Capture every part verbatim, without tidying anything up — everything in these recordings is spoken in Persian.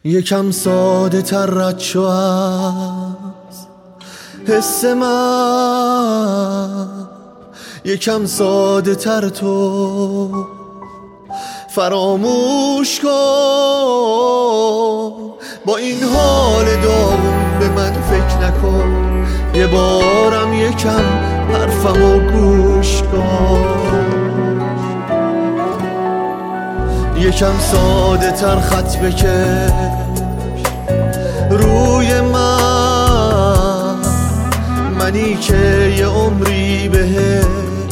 یکم ساده تر رد شو از حس من، یکم ساده تر تو فراموش کن. با این حال داغون به من فکر نکن، یه بارم یکم حرفمو گوش کن. یکم ساده تر خط بکش روی من، منی که یه عمری بهت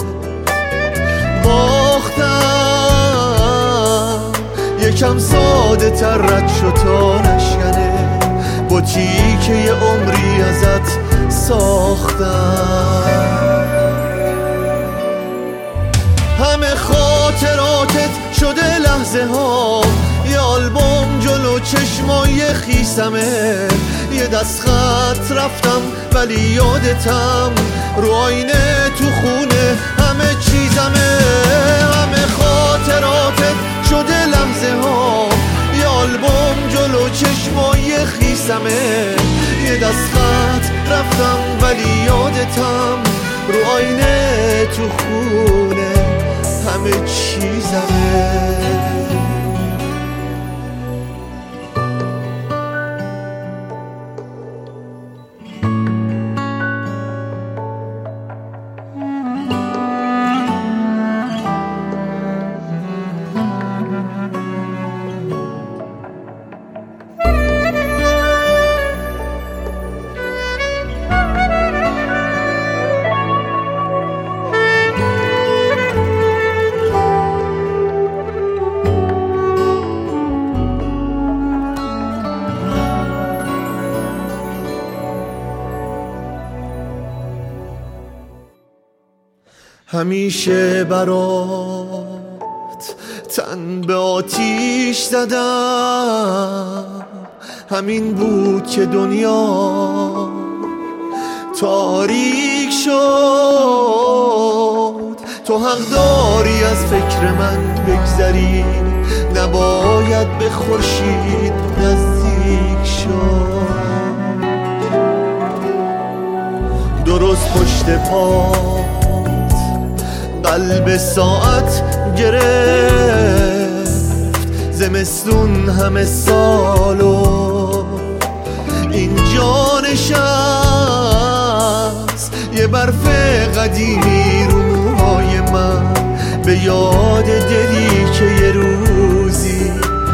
باختم. یکم ساده تر رد شو تا نشکنه بطی که یه عمری ازت ساختم. همه خاطراتت شده لحظه ها، یه آلبوم جلو چشمای خیسمه. یه دست خط رفتم ولی یادتم، رو آینه تو خونه همه چیزمه. همه خاطراتت شده لحظه ها، یه آلبوم جلو چشمای خیسمه. یه دست خط رفتم ولی یادتم، رو آینه تو خونه همه چیزمه. همیشه برات تن به آتیش زدم، همین بود که دنیا تاریک شد. تو حق داری از فکر من بگذری، نباید به خورشید نزدیک شد. درست پشت پا قلب ساعت گرفت، زمستون همه سالو اینجا نشست. یه برف قدیمی رو موهای من، به یاد دلی که یه روزی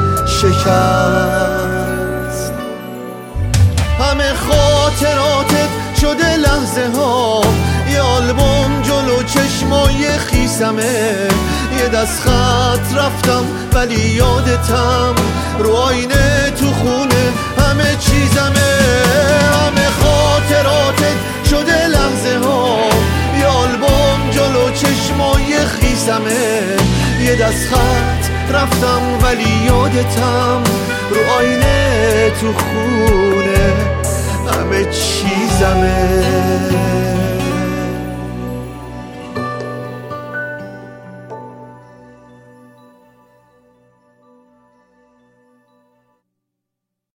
شکست. همه خاطراتت شده لحظه ها، یه آلبوم جلو چشمای خیسمه. یه دست خط رفتم ولی یادتم، رو آینه تو خونه همه چیزمه. همه خاطراتت شده لحظه ها، یه آلبوم جلو چشمای خیسمه. یه دست خط رفتم ولی یادتم، رو آینه تو خونه همه چیزمه.